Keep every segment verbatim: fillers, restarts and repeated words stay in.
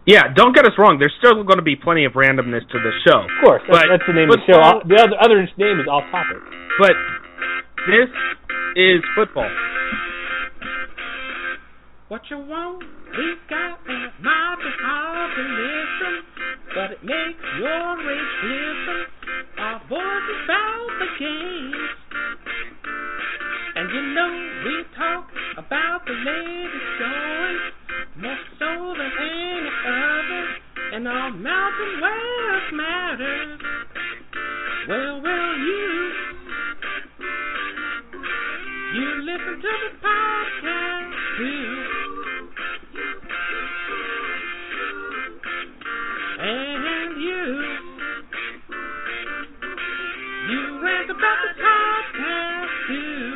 Yeah, don't get us wrong. There's still going to be plenty of randomness to the show. Of course, that's, but, that's the name of the show. All, the other, other name is Off Topic. But this is football. What you want, we got, and it might be hard to listen, but it makes your rage glisten. Our voices about the games. And you know we talk about the latest stories, more so than any other, and our Mountain West matters. Well, well, you, you listen to the podcast too. And you, you rant about the podcast too.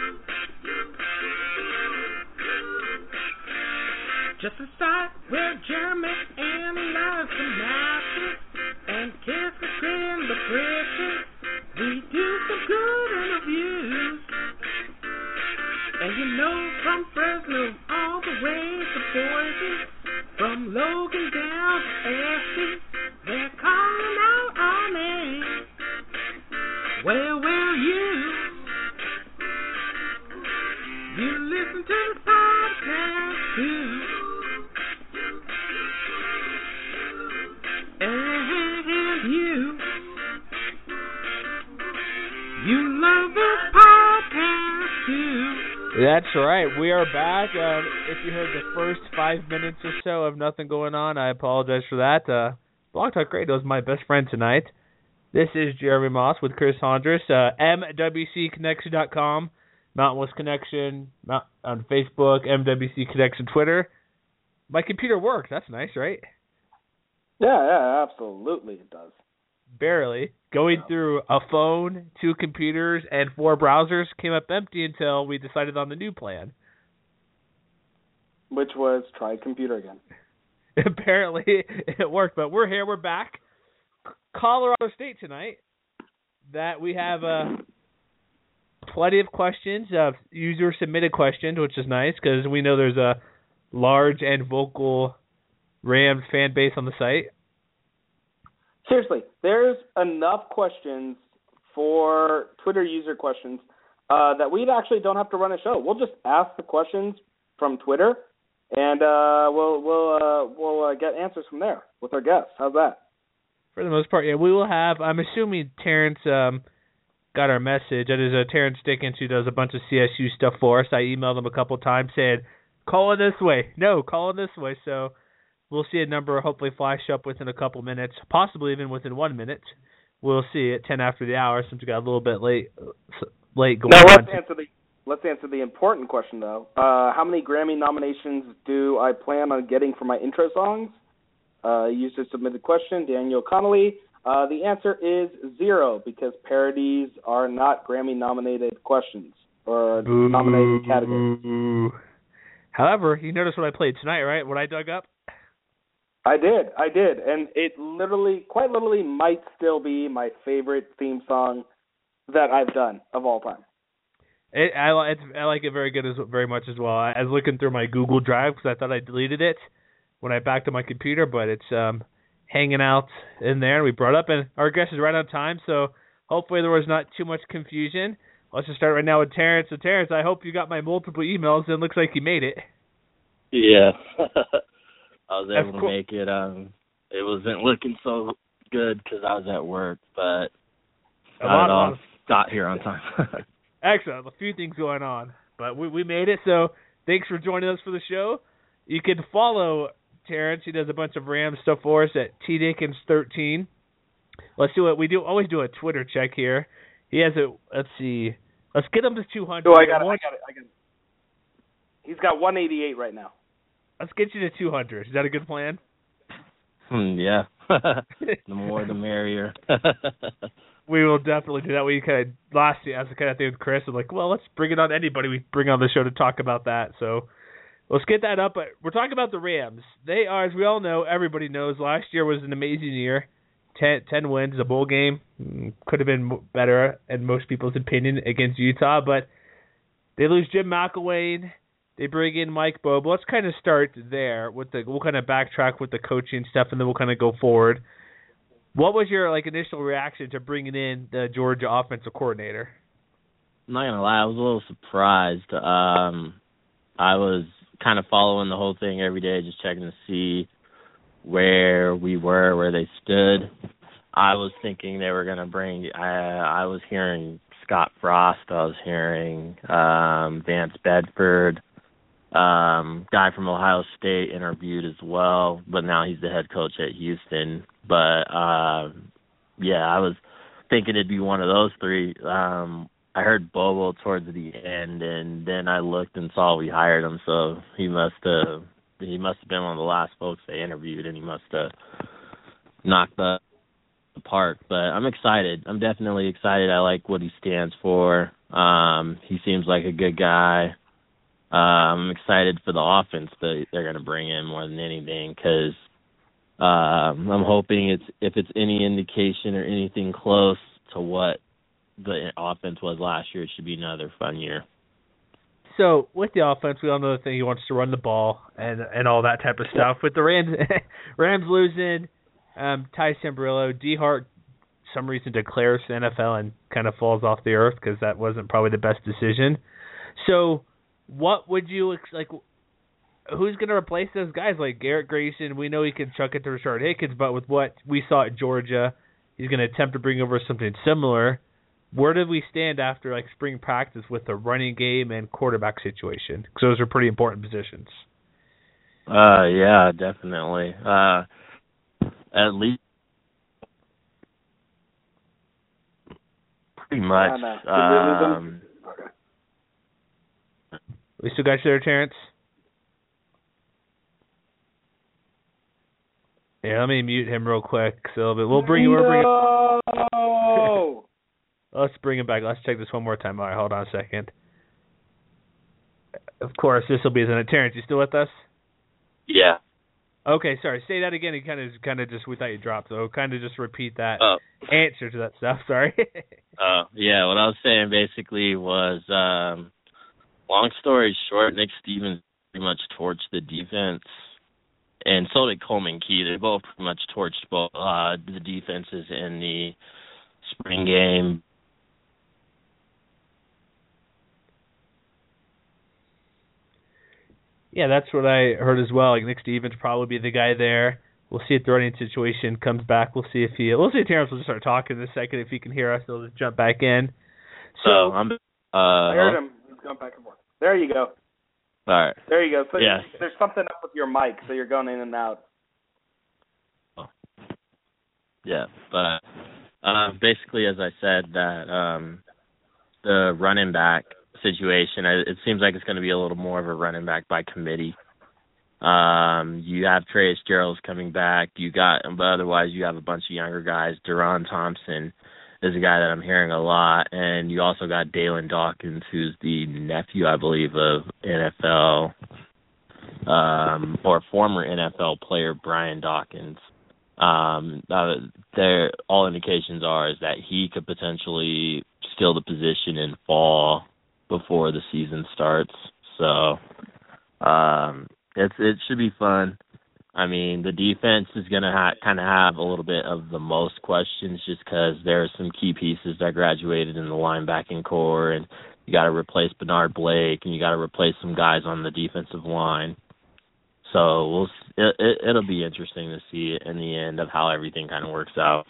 Just a site where Jeremy analyzes the matches and kiss the grin the britches. We do some good interviews. And you know from Fresno all the way to Boise, from Logan down to Essie, they're calling out our name. Well, well, you, you listen to the podcast too. And you, you love this podcast too. That's right. We are back. Uh, if you heard the first five minutes or so of nothing going on, I apologize for that. Uh, Blog Talk Radio is my best friend tonight. This is Jeremy Moss with Chris Hondras, uh, M W C Connection dot com, Mountain West Connection Mount, on Facebook, M W C Connection Twitter. My computer works. That's nice, right? Yeah, yeah, absolutely it does. Barely. Going through a phone, two computers, and four browsers came up empty until we decided on the new plan. Which was try computer again. Apparently it worked, but we're here, we're back. Colorado State tonight. That we have uh, plenty of questions, uh, user-submitted questions, which is nice because we know there's a large and vocal Rams fan base on the site. Seriously, there's enough questions for Twitter user questions uh, that we actually don't have to run a show. We'll just ask the questions from Twitter, and uh, we'll we'll uh, we'll uh, get answers from there with our guests. How's that? For the most part, yeah. We will have. I'm assuming Terrence um, got our message. That is uh, Terrence Dickens, who does a bunch of C S U stuff for us. I emailed him a couple times saying, "Call it this way." No, call it this way. So. We'll see a number hopefully flash up within a couple minutes, possibly even within one minute. We'll see at ten after the hour since we got a little bit late late going now, on. Now let's answer the let's answer the important question though. Uh, how many Grammy nominations do I plan on getting for my intro songs? Uh, user submitted question, Daniel Connolly. Uh, the answer is zero because parodies are not Grammy nominated questions or Boo, nominated categories. Boo. However, you noticed what I played tonight, right? What I dug up. I did, I did, and it literally, quite literally, might still be my favorite theme song that I've done of all time. It, I, it's, I like it very good as very much as well. I, I was looking through my Google Drive because I thought I deleted it when I backed up my computer, but it's um, hanging out in there. And we brought up, and our guest is right on time, so hopefully there was not too much confusion. Let's just start right now with Terrence. So Terrence, I hope you got my multiple emails, and it looks like you made it. Yeah. I was able That's to cool. make it. Um, it wasn't looking so good because I was at work, but a lot, I of got here on time. Excellent. A few things going on, but we we made it. So thanks for joining us for the show. You can follow Terrence. He does a bunch of Rams stuff for us at T Dickens thirteen. Let's do it. We do always do a Twitter check here. He has a. Let's see. Let's get him to two hundred. Oh, I got it. I got it. I got it. He's got one eighty-eight right now. Let's get you to two hundred. Is that a good plan? Hmm, yeah. The more, the merrier. We will definitely do that. We kind of last year, I was kind of thing with Chris. I'm like, well, let's bring it on anybody we bring on the show to talk about that. So let's get that up. But we're talking about the Rams. They are, as we all know, everybody knows, last year was an amazing year. Ten, ten wins, a bowl game. Could have been better, in most people's opinion, against Utah. But they lose Jim McElwain. They bring in Mike Bobo. Let's kind of start there with the. We'll kind of backtrack with the coaching stuff, and then we'll kind of go forward. What was your like initial reaction to bringing in the Georgia offensive coordinator? I'm not gonna lie, I was a little surprised. Um, I was kind of following the whole thing every day, just checking to see where we were, where they stood. I was thinking they were gonna bring. I I was hearing Scott Frost. I was hearing um, Vance Bedford. Um, guy from Ohio State interviewed as well, but now he's the head coach at Houston. But uh, yeah, I was thinking it'd be one of those three. Um, I heard Bobo towards the end, and then I looked and saw we hired him, so he must have he must have been one of the last folks they interviewed, and he must have knocked the park. But I'm excited. I'm definitely excited. I like what he stands for. Um, he seems like a good guy. Uh, I'm excited for the offense that they're going to bring in more than anything, because uh, I'm hoping it's if it's any indication or anything close to what the offense was last year, it should be another fun year. So with the offense, we all know the thing he wants to run the ball and and all that type of stuff. With the Rams, Rams losing, um, Ty Sambrailo, D Hart, some reason declares the N F L and kind of falls off the earth because that wasn't probably the best decision. So what would you like? Who's going to replace those guys like Garrett Grayson? We know he can chuck it to Rashard Hickens, but with what we saw at Georgia, he's going to attempt to bring over something similar. Where did we stand after like spring practice with the running game and quarterback situation? Because those are pretty important positions. Uh, yeah, definitely. Uh, at least pretty much. No, no. Um, okay. We still got you there, Terrence? Yeah, let me mute him real quick. So we'll bring you. We'll bring no! Let's bring him back. Let's check this one more time. All right, hold on a second. Of course, this will be the Terrence. You still with us? Yeah. Okay, sorry. Say that again. He kind of, kind of just we thought you dropped. So kind of just repeat that Oh. answer to that stuff. Sorry. Oh, yeah. What I was saying basically was, um, long story short, Nick Stevens pretty much torched the defense, and so did Coleman Key. They both pretty much torched both uh, the defenses in the spring game. Yeah, that's what I heard as well. Like Nick Stevens probably be the guy there. We'll see if the running situation comes back. We'll see if he. We'll see if Terrence will just start talking in a second. If he can hear us, he'll just jump back in. So uh, I'm. Uh, I heard him. He's going back and forth. There you go. All right. There you go. So yeah. There's something up with your mic, so you're going in and out. Oh. Yeah, but uh, basically, as I said, that um, the running back situation, it seems like it's going to be a little more of a running back by committee. Um, you have Trey Gerald's coming back. You got, but otherwise you have a bunch of younger guys. Deron Thompson is a guy that I'm hearing a lot, and you also got Dalen Dawkins, who's the nephew, I believe, of N F L um, or former N F L player Brian Dawkins. Um, uh, there, all indications are is that he could potentially steal the position in fall before the season starts. So um, it's it should be fun. I mean, the defense is going to ha- kind of have a little bit of the most questions just because there are some key pieces that graduated in the linebacking core, and you got to replace Bernard Blake, and you got to replace some guys on the defensive line. So we'll it, it, it'll be interesting to see in the end of how everything kind of works out.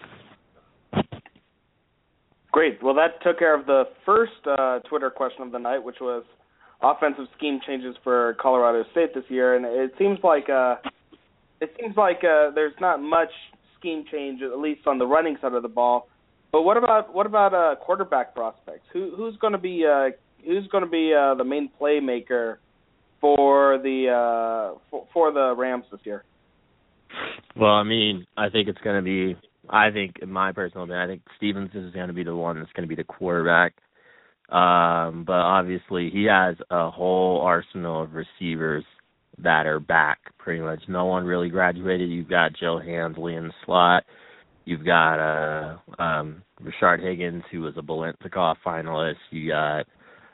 Great. Well, that took care of the first uh, Twitter question of the night, which was offensive scheme changes for Colorado State this year, and it seems like uh, it seems like uh, there's not much scheme change, at least on the running side of the ball. But what about what about uh, quarterback prospects? Who who's going to be uh, who's going to be uh, the main playmaker for the uh, for, for the Rams this year? Well, I mean, I think it's going to be. I think, in my personal opinion, I think Stevens is going to be the one that's going to be the quarterback. Um, but obviously, he has a whole arsenal of receivers that are back, pretty much. No one really graduated. You've got Joe Handley in the slot. You've got uh, um, Rashard Higgins, who was a Biletnikoff finalist. You got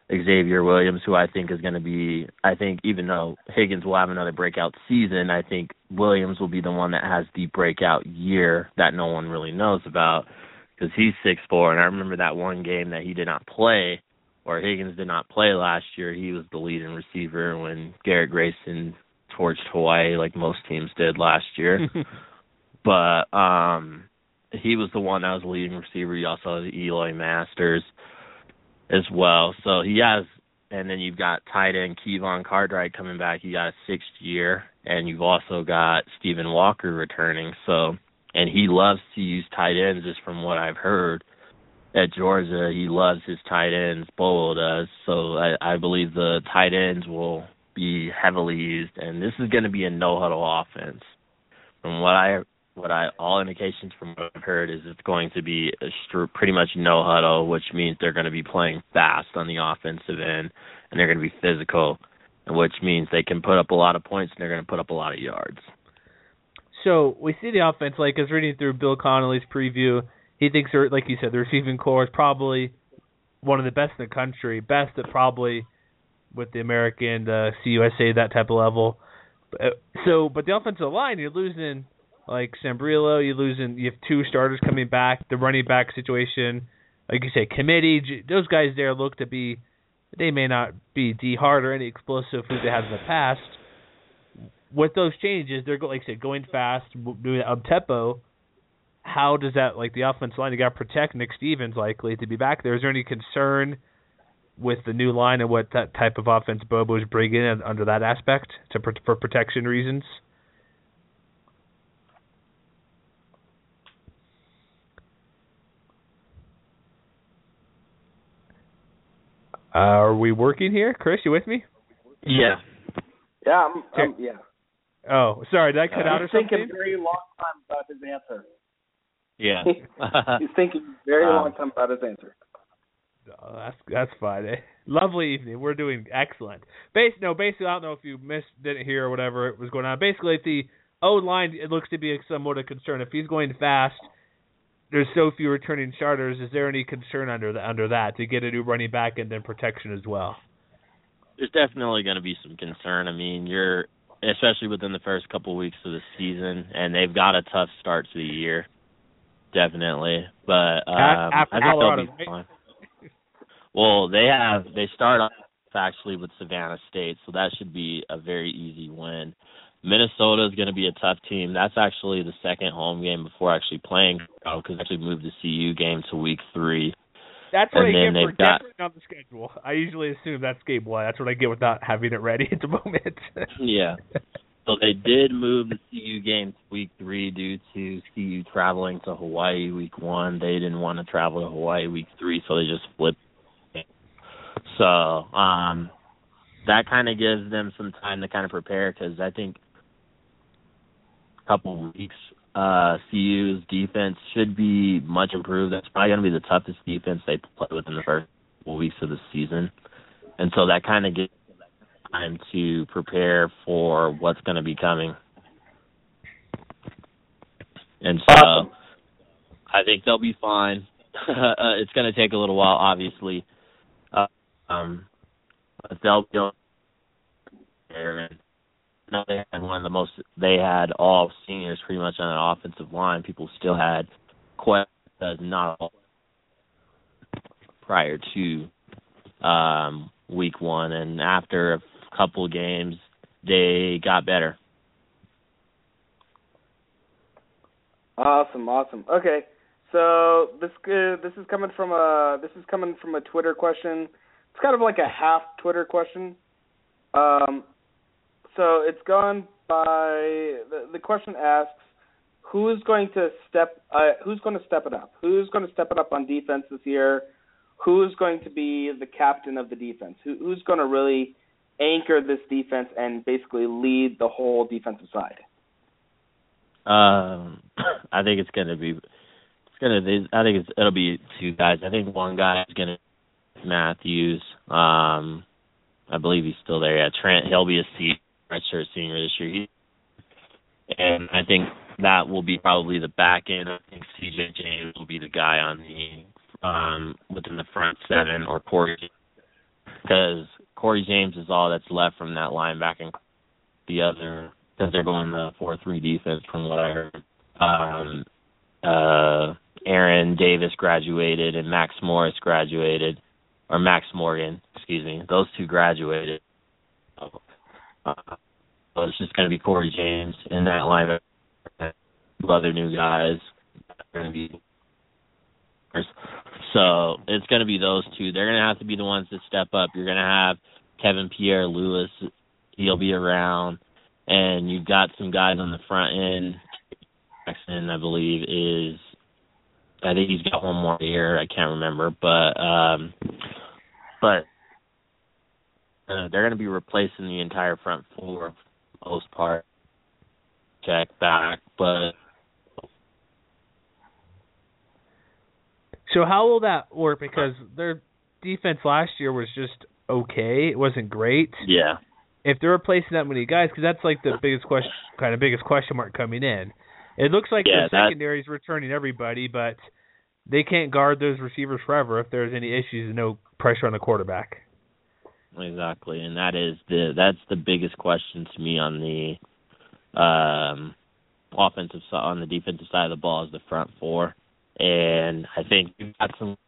Xavier Williams, who I think is going to be, I think even though Higgins will have another breakout season, I think Williams will be the one that has the breakout year that no one really knows about because he's six foot four, and I remember that one game that he did not play, or Higgins did not play last year. He was the leading receiver when Garrett Grayson torched Hawaii like most teams did last year. But um, he was the one that was the leading receiver. You also had Eloy Masters as well. So he has, and then you've got tight end Kevon Cartwright coming back. You got a sixth year, and you've also got Stephen Walker returning. So, and he loves to use tight ends, just from what I've heard. At Georgia, he loves his tight ends. Bolo does. So I, I believe the tight ends will be heavily used, and this is going to be a no-huddle offense. From what I What I all indications from what I've heard is it's going to be a str- pretty much no huddle, which means they're going to be playing fast on the offensive end, and they're going to be physical, which means they can put up a lot of points and they're going to put up a lot of yards. So we see the offense, like I was reading through Bill Connolly's preview, he thinks, like you said, the receiving core is probably one of the best in the country, best at probably with the American, the C U S A, that type of level. So, but the offensive line, you're losing like Sambriello, you're losing, you have two starters coming back, the running back situation, like you say, committee, those guys there look to be, they may not be D Hart or any explosive who they had in the past. With those changes, they're, like I said, going fast, doing up tempo. How does that, like the offensive line, you got to protect Nick Stevens likely to be back there. Is there any concern with the new line and what that type of offense Bobo is bringing in under that aspect to for protection reasons? Uh, are we working here? Chris, you with me? Yeah. Yeah, I'm, I'm, yeah. Oh, sorry, did I cut uh, out or something? He's thinking a very long time about his answer. Yeah. He's thinking a very um, long time about his answer. Oh, that's that's fine. Eh? Lovely evening. We're doing excellent. Base, no, basically, I don't know if you missed, didn't hear or whatever was going on. Basically, the O-line, it looks to be somewhat a concern. If he's going fast, there's so few returning starters. Is there any concern under the, under that to get a new running back and then protection as well? There's definitely going to be some concern. I mean, you're especially within the first couple of weeks of the season, and they've got a tough start to the year, definitely. But um, I think Colorado, they'll be fine. Well, they have they start off actually with Savannah State, so that should be a very easy win. Minnesota is going to be a tough team. That's actually the second home game before actually playing, because they actually moved the C U game to week three. That's what and I get for got, guessing on the schedule. I usually assume that's game one. That's what I get with not having it ready at the moment. Yeah. So they did move the C U game to week three due to C U traveling to Hawaii week one. They didn't want to travel to Hawaii week three, so they just flipped. So um, that kind of gives them some time to kind of prepare, because I think a couple of weeks, uh, C U's defense should be much improved. That's probably going to be the toughest defense they play with in the first couple weeks of the season. And so that kind of gives them time to prepare for what's going to be coming. And so awesome. I think they'll be fine. uh, it's going to take a little while, obviously. Uh, um, but they'll be there. And no, they had one of the most. They had all seniors pretty much on an offensive line. People still had questions, not all prior to um, week one, and after a couple of games, they got better. Awesome, awesome. Okay, so this uh, this is coming from a this is coming from a Twitter question. It's kind of like a half Twitter question. Um, so it's gone by the, the question asks, who's going to step uh, who's going to step it up? Who's going to step it up on defense this year? Who's going to be the captain of the defense? Who, who's going to really anchor this defense and basically lead the whole defensive side? Um, I think it's going to be, it's going to, I think it's, it'll be two guys. I think one guy is going to be Matthews. Um, I believe he's still there. Yeah, Trent, he'll be a senior, redshirt senior this year. He, and I think that will be probably the back end. I think C J James will be the guy on the, um, within the front seven, or Corey because Corey James is all that's left from that linebacker. The other, because they're going the four three defense from what I heard. Um, uh, Aaron Davis graduated and Max Morris graduated, or Max Morgan, excuse me. Those two graduated. Uh, so it's just going to be Corey James in that linebacker. Two other new guys are going to be. So it's going to be those two. They're going to have to be the ones that step up. You're going to have Kevin Pierre-Louis. He'll be around. And you've got some guys on the front end. Jackson, I believe, is – I think he's got one more year. I can't remember. But um, but uh, they're going to be replacing the entire front four for the most part. Check back. But – So how will that work? Because their defense last year was just okay. It wasn't great. Yeah. If they're replacing that many guys, because that's like the biggest question, kind of biggest question mark coming in. It looks like yeah, the secondary is returning everybody, but they can't guard those receivers forever if there's any issues and no pressure on the quarterback. Exactly, and that is the that's the biggest question to me on the um, offensive side, on the defensive side of the ball is the front four. And I think you've got some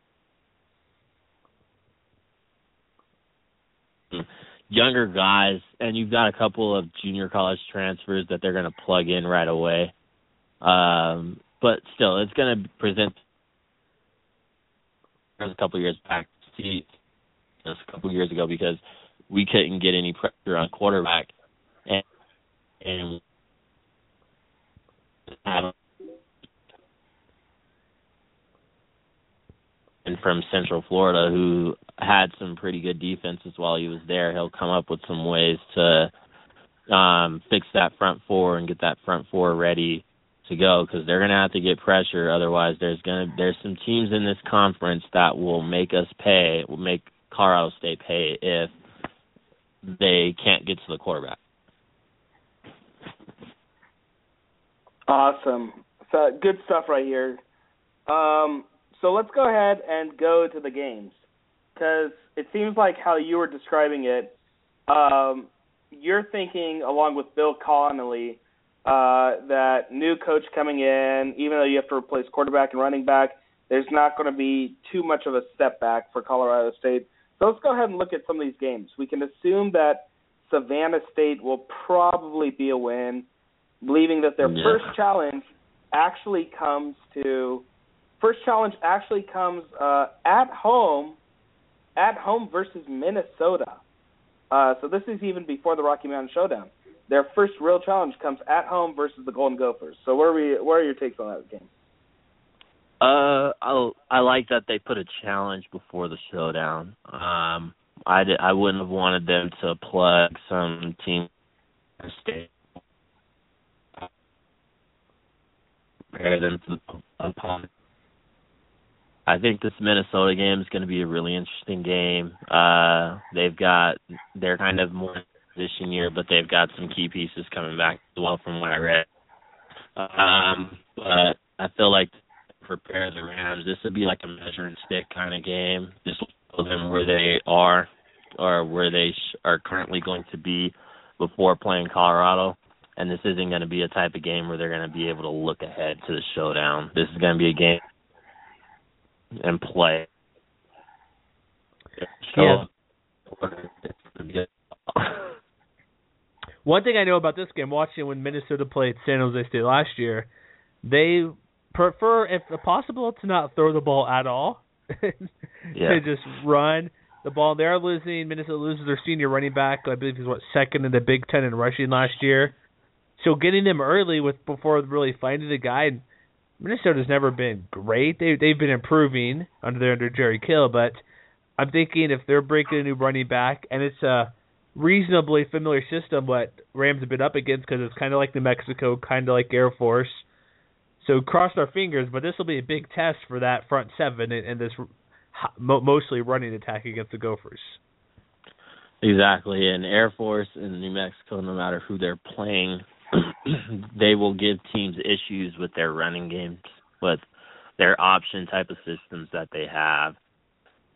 younger guys, and you've got a couple of junior college transfers that they're going to plug in right away. Um, but still, it's going to present a couple of years back, see, just a couple of years ago, because we couldn't get any pressure on quarterback, and and have and from Central Florida, who had some pretty good defenses while he was there. He'll come up with some ways to um, fix that front four and get that front four ready to go, because they're going to have to get pressure. Otherwise, there's going to there's some teams in this conference that will make us pay, will make Colorado State pay if they can't get to the quarterback. Awesome. So good stuff right here. Um, So let's go ahead and go to the games, because it seems like how you were describing it, um, you're thinking, along with Bill Connolly, uh, that new coach coming in, even though you have to replace quarterback and running back, there's not going to be too much of a step back for Colorado State. So let's go ahead and look at some of these games. We can assume that Savannah State will probably be a win, believing that their yeah. first challenge actually comes to – First challenge actually comes uh, at home, at home versus Minnesota. Uh, so this is even before the Rocky Mountain Showdown. Their first real challenge comes at home versus the Golden Gophers. So where are we? Where are your takes on that game? Uh, I I like that they put a challenge before the showdown. Um, I did, I wouldn't have wanted them to plug some team state. Compare them to the opponent. I think this Minnesota game is going to be a really interesting game. Uh, they've got, they're kind of more in position year, but they've got some key pieces coming back as well from what I read. Um, but I feel like to prepare the Rams, this would be like a measure and stick kind of game. Just show them where they are or where they sh- are currently going to be before playing Colorado. And this isn't going to be a type of game where they're going to be able to look ahead to the showdown. This is going to be a game and play. Yeah. One thing I know about this game, watching when Minnesota played San Jose State last year, they prefer, if possible, to not throw the ball at all. yeah. To just run the ball. They are losing. Minnesota loses their senior running back. I believe he's what second in the Big Ten in rushing last year. So getting them early with before really finding the guy. And Minnesota's never been great. They they've been improving under their under Jerry Kill, but I'm thinking if they're breaking a new running back and it's a reasonably familiar system, what Rams have been up against, because it's kind of like New Mexico, kind of like Air Force. So cross our fingers, but this will be a big test for that front seven and, and this mostly running attack against the Gophers. Exactly, and Air Force and New Mexico, no matter who they're playing, they will give teams issues with their running games, with their option type of systems that they have.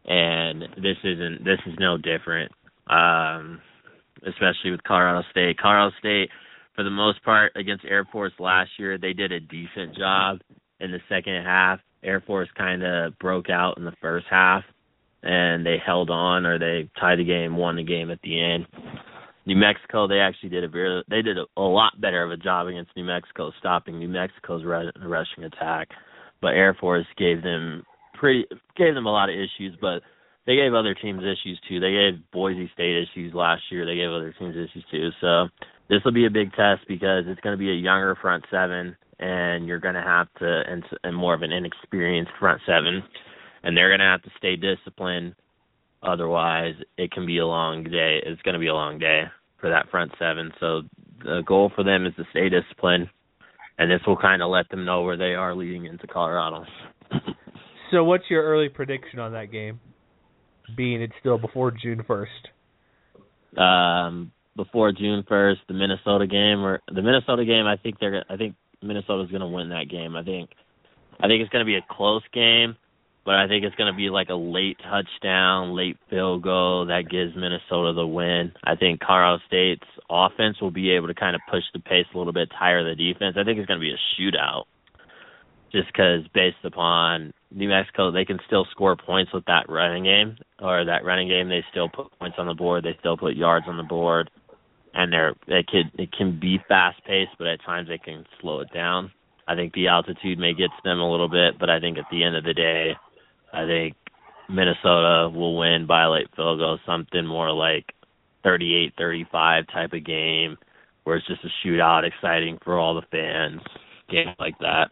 and this isn't this is no different. Um, especially with Colorado State. Colorado State, for the most part, against Air Force last year, they did a decent job in the second half. Air Force kind of broke out in the first half, and they held on, or they tied the game, won the game at the end. New Mexico, they actually did a very, they did a, a lot better of a job against New Mexico, stopping New Mexico's rushing attack. But Air Force gave them pretty gave them a lot of issues, but they gave other teams issues too. They gave Boise State issues last year. They gave other teams issues too. So this will be a big test because it's going to be a younger front seven, and you're going to have to, and, and more of an inexperienced front seven, and they're going to have to stay disciplined. Otherwise, it can be a long day. It's going to be a long day for that front seven. So the goal for them is to stay disciplined, and this will kind of let them know where they are leading into Colorado. So what's your early prediction on that game, being it's still before June first? Um, before June first, the Minnesota game, or the Minnesota game, I think they're. I think Minnesota's going to win that game. I think. I think it's going to be a close game. But I think it's going to be like a late touchdown, late field goal that gives Minnesota the win. I think Colorado State's offense will be able to kind of push the pace a little bit, tire the defense. I think it's going to be a shootout just because based upon New Mexico, they can still score points with that running game, or that running game, they still put points on the board. They still put yards on the board, and they're, they can, it can be fast-paced, but at times they can slow it down. I think the altitude may get to them a little bit, but I think at the end of the day, I think Minnesota will win by a late field goal, something more like thirty-eight thirty-five type of game where it's just a shootout, exciting for all the fans, game like that.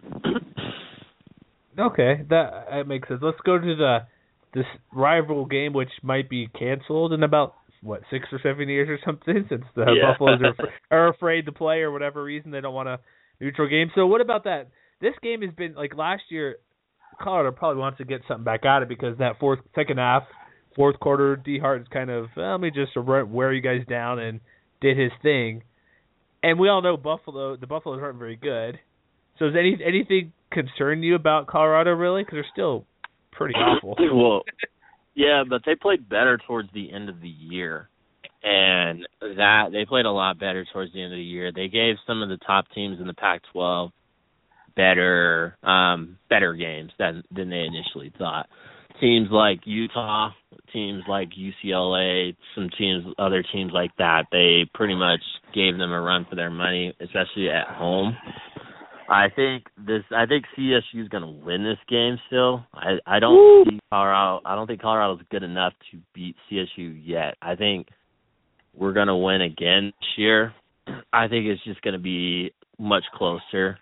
Okay, that, that makes sense. Let's go to the this rival game, which might be canceled in about, what, six or seven years or something, since the yeah. Buffaloes are, are afraid to play or whatever reason. They don't want a neutral game. So what about that? This game has been, like last year, Colorado probably wants to get something back out of it because that fourth, second half, fourth quarter, D Hart is kind of, well, let me just wear you guys down and did his thing. And we all know Buffalo, the Buffaloes aren't very good. So does any anything concern you about Colorado really? Because they're still pretty awful. Well, yeah, but they played better towards the end of the year. And that they played a lot better towards the end of the year. They gave some of the top teams in the Pac twelve better um, better games than than they initially thought. Teams like Utah, teams like U C L A, some teams, other teams like that, they pretty much gave them a run for their money, especially at home. I think this. I think C S U is going to win this game. Still, I, I don't Woo! see Colorado. I don't think Colorado's good enough to beat C S U yet. I think we're going to win again this year. I think it's just going to be much closer.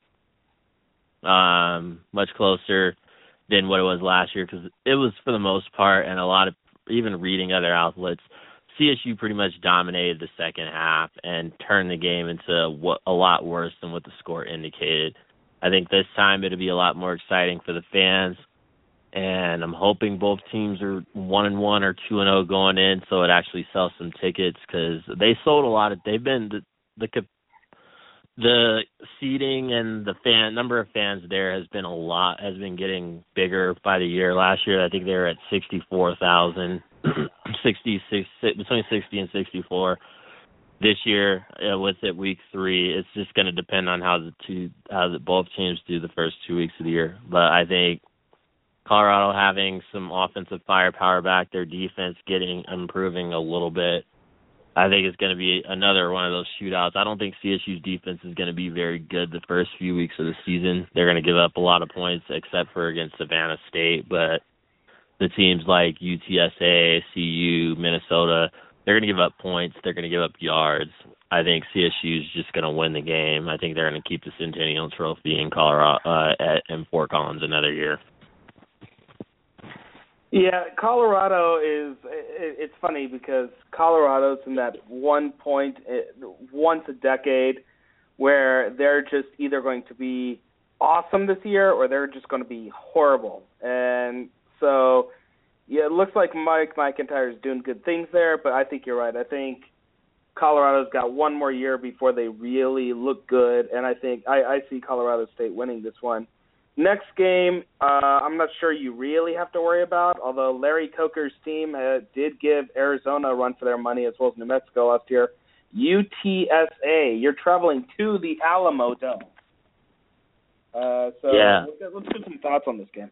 Um, much closer than what it was last year because it was, for the most part, and a lot of, even reading other outlets, C S U pretty much dominated the second half and turned the game into what, a lot worse than what the score indicated. I think this time it'll be a lot more exciting for the fans, and I'm hoping both teams are one and one or two and zero going in, so it actually sells some tickets because they sold a lot of. They've been the the The seating and the fan number of fans there has been a lot, has been getting bigger by the year. Last year, I think they were at sixty-four thousand, sixty-six, between sixty and sixty-four. This year, uh, with it week three, it's just going to depend on how the two, how the, both teams do the first two weeks of the year. But I think Colorado having some offensive firepower back, their defense getting improving a little bit. I think it's going to be another one of those shootouts. I don't think C S U's defense is going to be very good the first few weeks of the season. They're going to give up a lot of points except for against Savannah State. But the teams like U T S A, C U, Minnesota, they're going to give up points. They're going to give up yards. I think C S U is just going to win the game. I think they're going to keep the Centennial Trophy in Colorado uh, at in Fort Collins another year. Yeah, Colorado is, it's funny because Colorado's in that one point, once a decade, where they're just either going to be awesome this year or they're just going to be horrible. And so, yeah, it looks like Mike McIntyre is doing good things there, but I think you're right. I think Colorado's got one more year before they really look good, and I think I, I see Colorado State winning this one. Next game, uh, I'm not sure you really have to worry about, although Larry Coker's team uh, did give Arizona a run for their money as well as New Mexico last year. U T S A, you're traveling to the Alamo Dome. Uh, so yeah. let's, let's get some thoughts on this game.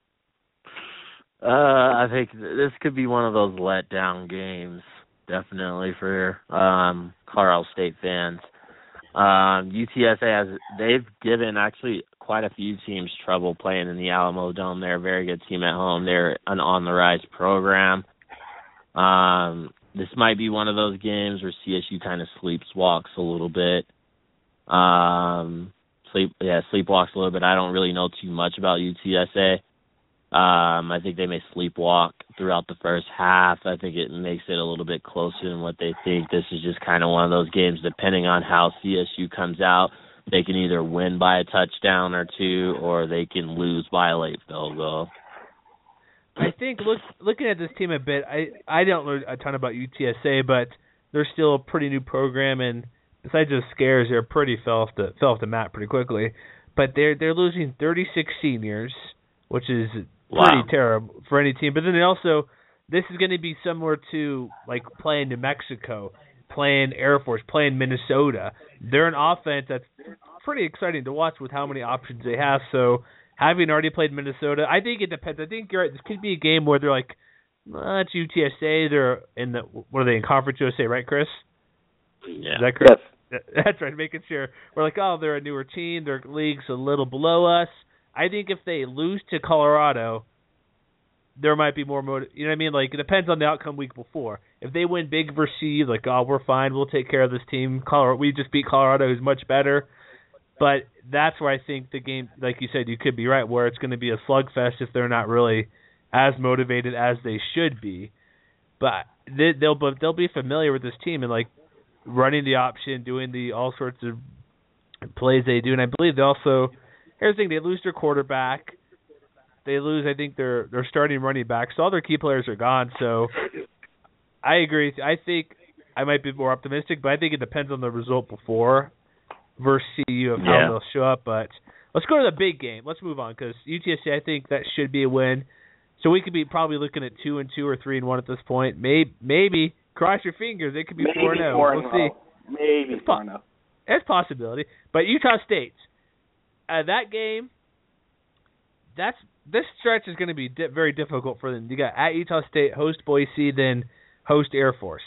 Uh, I think this could be one of those letdown games, definitely for um, Colorado State fans. Um, U T S A has they've given actually quite a few teams trouble playing in the Alamo Dome. They're a very good team at home. They're an on the rise program. Um, this might be one of those games where C S U kind of sleepwalks a little bit. Um, sleep yeah sleepwalks a little bit. I don't really know too much about U T S A. Um, I think they may sleepwalk throughout the first half. I think it makes it a little bit closer than what they think. This is just kind of one of those games, depending on how C S U comes out, they can either win by a touchdown or two, or they can lose by a late field goal. I think look, looking at this team a bit, I, I don't know a ton about U T S A, but they're still a pretty new program, and besides those scares, they're pretty fell off the fell off the mat pretty quickly. But they're they're losing thirty-six seniors, which is pretty wow. terrible for any team. But then they also, this is going to be similar to like playing New Mexico, playing Air Force, playing Minnesota. They're an offense that's pretty exciting to watch with how many options they have. So having already played Minnesota, I think it depends. I think you're right. This could be a game where they're like, well, it's U T S A. They're in the, what are they, in Conference U S A, right, Chris? Yeah. Is that correct? Yes. That's right, making sure. We're like, oh, they're a newer team. Their league's a little below us. I think if they lose to Colorado, there might be more motive. You know what I mean? Like, it depends on the outcome week before. If they win big versus C, like, oh, we're fine, we'll take care of this team. Colorado, we just beat Colorado, who's much better. But that's where I think the game, like you said, you could be right, where it's going to be a slugfest if they're not really as motivated as they should be. But they, they'll they'll be familiar with this team and like running the option, doing the all sorts of plays they do. And I believe they also. Here's the thing, they lose their quarterback. They lose, I think, their their starting running back. So all their key players are gone. So I agree. I think I might be more optimistic, but I think it depends on the result before versus C U of how yeah. they'll show up. But let's go to the big game. Let's move on because U T S A, I think that should be a win. So we could be probably looking at two and two or three and one at this point. Maybe, maybe cross your fingers, it could be four and zero. We'll see. Maybe it's four and zero. That's a possibility. But Utah State. Uh, that game, that's this stretch is going to be di- very difficult for them. You got at Utah State, host Boise, then host Air Force.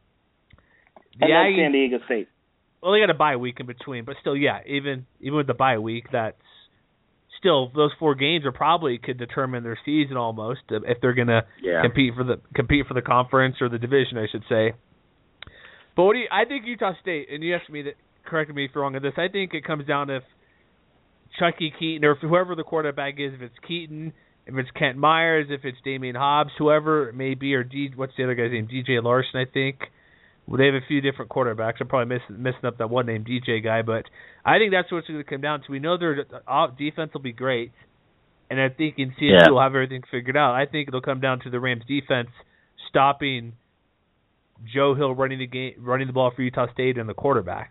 The and then Aggies, San Diego State. Well, they got a bye week in between, but still, yeah, even even with the bye week, that's still those four games are probably could determine their season almost if they're going to yeah. compete for the compete for the conference or the division, I should say. But what do you, I think Utah State, and you asked me to correct me if you're wrong on this. I think it comes down to if Chucky Keaton, or if whoever the quarterback is, if it's Keaton, if it's Kent Myers, if it's Damian Hobbs, whoever it may be, or D, what's the other guy's name? D J Larson, I think. Well, they have a few different quarterbacks. I'm probably missing, missing up that one named D J guy, but I think that's what it's going to come down to. We know their defense will be great, and I think in C S U yeah. will have everything figured out. I think it'll come down to the Rams' defense stopping Joe Hill running the game, running the ball for Utah State, and the quarterback.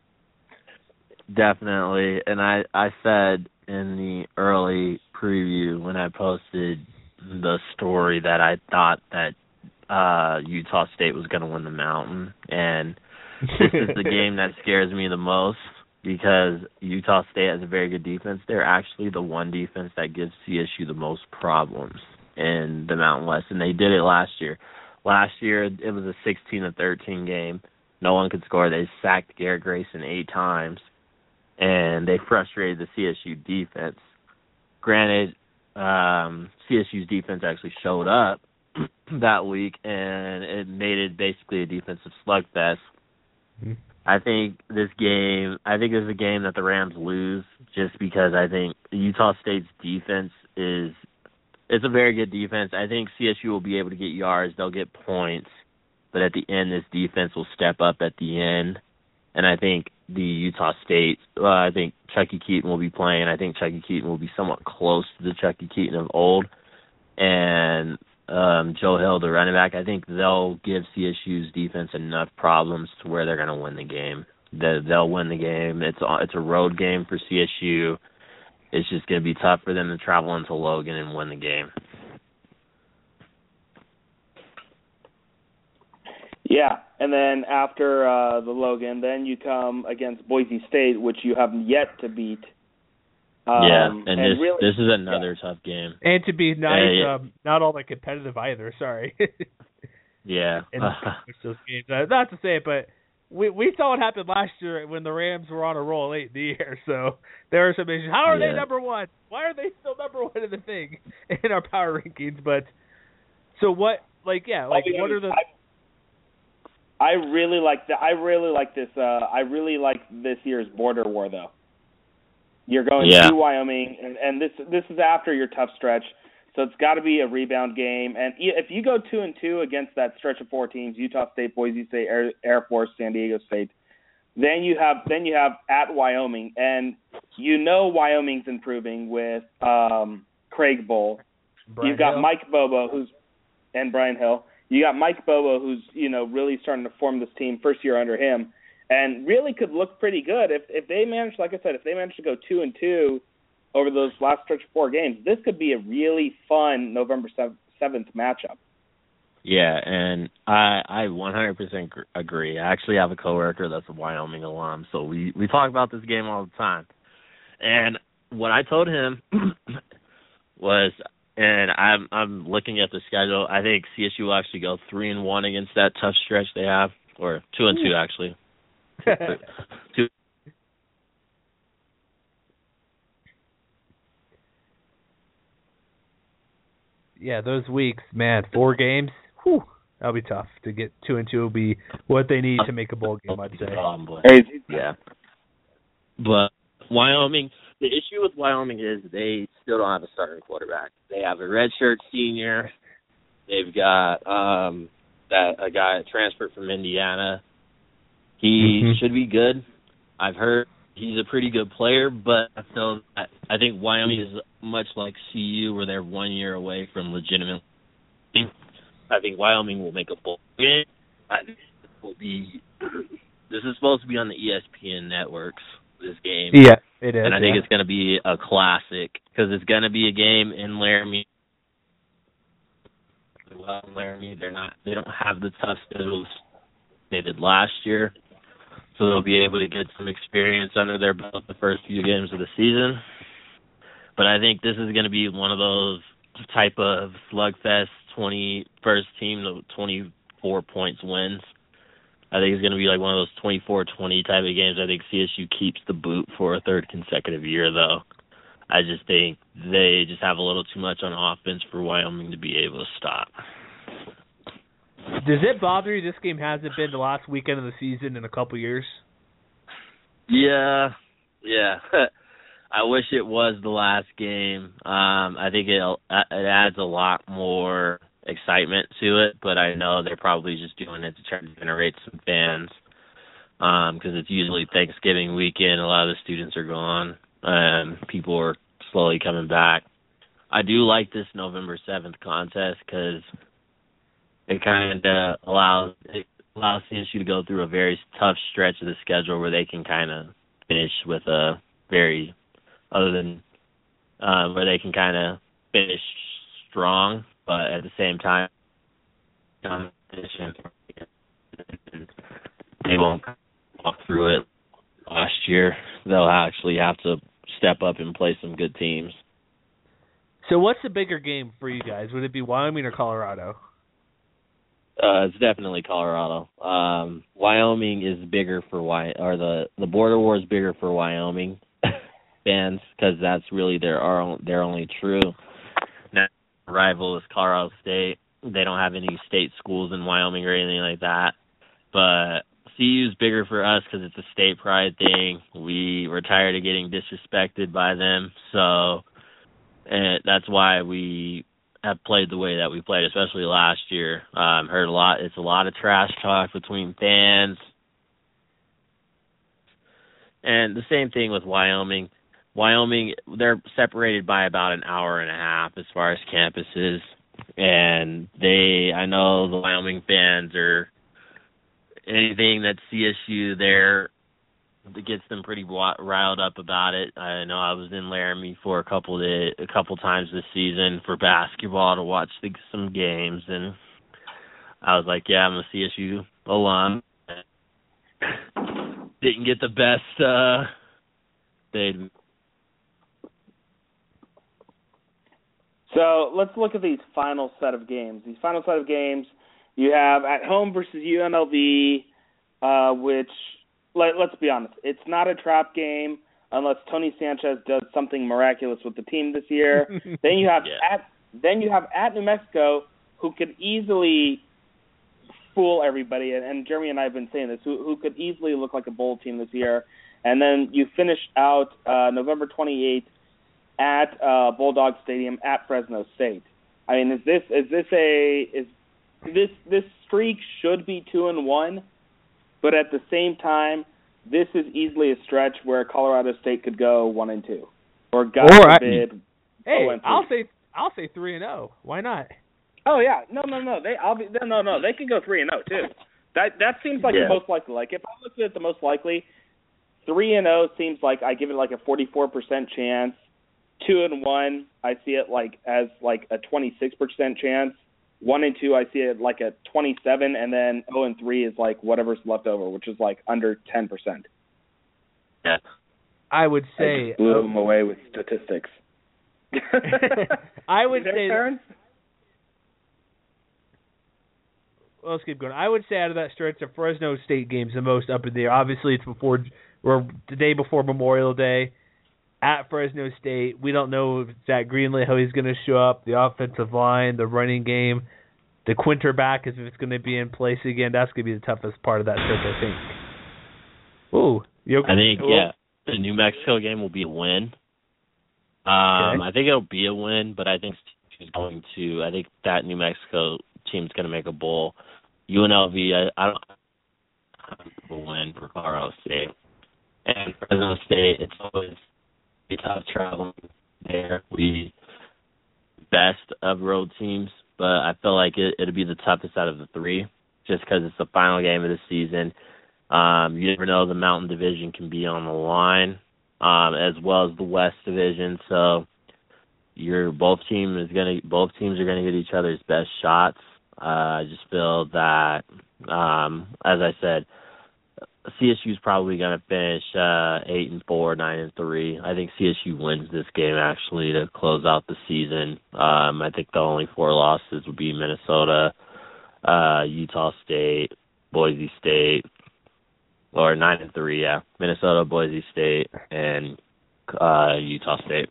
Definitely, and I, I said in the early preview when I posted the story that I thought that uh, Utah State was going to win the Mountain, and this is the game that scares me the most because Utah State has a very good defense. They're actually the one defense that gives C S U the most problems in the Mountain West, and they did it last year. Last year, it was a sixteen to thirteen game. No one could score. They sacked Garrett Grayson eight times. And they frustrated the C S U defense. Granted, um, C S U's defense actually showed up that week, and it made it basically a defensive slugfest. Mm-hmm. I think this game, I think this is a game that the Rams lose just because I think Utah State's defense is, it's a very good defense. I think C S U will be able to get yards. They'll get points. But at the end, this defense will step up at the end. And I think the Utah State, uh, I think Chucky Keaton will be playing. I think Chucky Keaton will be somewhat close to the Chucky Keaton of old. And um, Joe Hill, the running back, I think they'll give C S U's defense enough problems to where they're going to win the game. They'll win the game. It's a, it's a road game for C S U. it's just going to be tough for them to travel into Logan and win the game. Yeah, and then after uh, the Logan, then you come against Boise State, which you have yet to beat. Um, yeah, and, and this really, this is another yeah. tough game. And to be nice, uh, yeah. um, not all that competitive either. Sorry. yeah. and those games. Uh, not to say it, but we we saw what happened last year when the Rams were on a roll late in the year. So there are some issues. How are yeah. they number one? Why are they still number one in the thing in our power rankings? But so what? Like yeah, like oh, yeah, what are the? I, I really like that. I really like this. Uh, I really like this year's border war, though. You're going yeah. to Wyoming, and, and this this is after your tough stretch, so it's got to be a rebound game. And if you go two and two against that stretch of four teams, Utah State, Boise State, Air, Air Force, San Diego State, then you have then you have at Wyoming, and you know Wyoming's improving with um, Craig Bowl. Brian You've got Hill. Mike Bobo, who's and Brian Hill. You got Mike Bobo, who's you know really starting to form this team, first year under him, and really could look pretty good if if they manage, like I said, if they manage to go two and two over those last stretch of four games. This could be a really fun November seventh matchup. Yeah, and I I one hundred percent agree. I actually have a coworker that's a Wyoming alum, so we we talk about this game all the time. And what I told him was. And I'm I'm looking at the schedule. I think C S U will actually go three and one against that tough stretch they have, or two and two actually. two. Yeah, those weeks, man, four games. Whew, that'll be tough to get two and two. Will be what they need to make a bowl game, I'd say. Yeah, but Wyoming. The issue with Wyoming is they still don't have a starting quarterback. They have a redshirt senior. They've got um, that a guy transferred from Indiana. He mm-hmm. should be good. I've heard he's a pretty good player, but I feel I, I think Wyoming is much like C U, where they're one year away from legitimate. I think Wyoming will make a bowl game. I think it will be. This is supposed to be on the E S P N networks. This game. Yeah, it is. And I think yeah. it's going to be a classic because it's going to be a game in Laramie. Well, in Laramie, they're not. They don't have the tough schedules they did last year, so they'll be able to get some experience under their belt the first few games of the season. But I think this is going to be one of those type of slugfest twenty first team to twenty-four points wins. I think it's going to be like one of those twenty-four twenty type of games. I think C S U keeps the boot for a third consecutive year, though. I just think they just have a little too much on offense for Wyoming to be able to stop. Does it bother you this game hasn't been the last weekend of the season in a couple years? Yeah, yeah. I wish it was the last game. Um, I think it it adds a lot more excitement to it, but I know they're probably just doing it to try to generate some fans because um, it's usually Thanksgiving weekend. A lot of the students are gone, and people are slowly coming back. I do like this November seventh contest because it kind of allows it allows C S U to go through a very tough stretch of the schedule where they can kind of finish with a very other than um, where they can kind of finish strong. But at the same time, they won't walk through it last year. They'll actually have to step up and play some good teams. So what's the bigger game for you guys? Would it be Wyoming or Colorado? Uh, it's definitely Colorado. Um, Wyoming is bigger for Wy- or the the border war is bigger for Wyoming fans because that's really their their only true rival is Colorado State. They don't have any state schools in Wyoming or anything like that. But C U is bigger for us because it's a state pride thing. We were tired of getting disrespected by them, so and that's why we have played the way that we played, especially last year. Um, heard a lot. It's a lot of trash talk between fans, and the same thing with Wyoming. Wyoming, they're separated by about an hour and a half as far as campuses, and they, I know the Wyoming fans are anything that's C S U, they're that gets them pretty riled up about it. I know I was in Laramie for a couple of day, a couple times this season for basketball to watch the, some games, and I was like, yeah, I'm a C S U alum. Didn't get the best. Uh, they. So let's look at these final set of games. These final set of games, you have at home versus U N L V, uh, which, let, let's be honest, it's not a trap game unless Tony Sanchez does something miraculous with the team this year. then you have yeah. at then you have at New Mexico, who could easily fool everybody, and, and Jeremy and I have been saying this, who, who could easily look like a bowl team this year. And then you finish out uh, November twenty-eighth at uh, Bulldog Stadium at Fresno State. I mean, is this is this a is this this streak should be two and one, but at the same time, this is easily a stretch where Colorado State could go one and two, or God or forbid. I, hey, I'll say I'll say three and zero. Why not? Oh yeah, no, no, no. They, I'll be no, no. They could go three and zero too. That that seems like yeah. the most likely. Like if I looked at the most likely, three and zero seems like I give it like a forty-four percent chance. Two and one, I see it like as like a twenty-six percent chance. One and two, I see it like a twenty-seven, and then zero and three is like whatever's left over, which is like under ten percent. Yeah, I would say I just blew them away with statistics. I would there, say. Terrence? Well, let's keep going. I would say out of that stretch, the Fresno State game's the most up in the air. Obviously, it's before or the day before Memorial Day at Fresno State. We don't know if Zach Greenlee, how he's going to show up, the offensive line, the running game, the quinterback, if it's going to be in place again. That's going to be the toughest part of that stretch, I think. Ooh, you okay? I think yeah, the New Mexico game will be a win. Um, okay. I think it'll be a win, but I think she's going to. I think that New Mexico team's going to make a bowl. U N L V, I, I don't have a win for Colorado State. And Fresno State, it's always a tough traveling there. We best of road teams, but I feel like it, it'll be the toughest out of the three, just because it's the final game of the season. Um, you never know, the Mountain Division can be on the line, um, as well as the West Division. So your both team is gonna both teams are gonna get each other's best shots. Uh, I just feel that, um, as I said, C S U is probably going to finish uh, eight and four, nine and three. I think C S U wins this game actually to close out the season. Um, I think the only four losses would be Minnesota, uh, Utah State, Boise State, or nine and three. Yeah, Minnesota, Boise State, and uh, Utah State.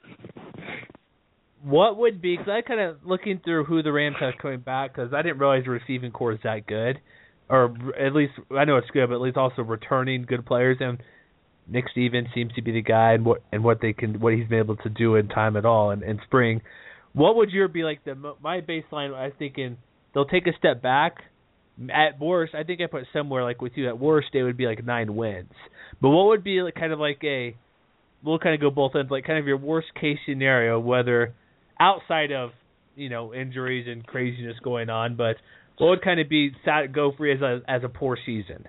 What would be, because I kind of looking through who the Rams have coming back, because I didn't realize the receiving core is that good, or at least I know it's good, but at least also returning good players. And Nick Stevens seems to be the guy, and what and what they can, what he's been able to do in time at all, and in spring. What would your be like the my baseline? I was thinking they'll take a step back. At worst, I think I put somewhere like with you. At worst, it would be like nine wins. But what would be like kind of like a, we'll kind of go both ends, like kind of your worst case scenario, whether outside of, you know, injuries and craziness going on, but what would kind of be go for you as a as a poor season?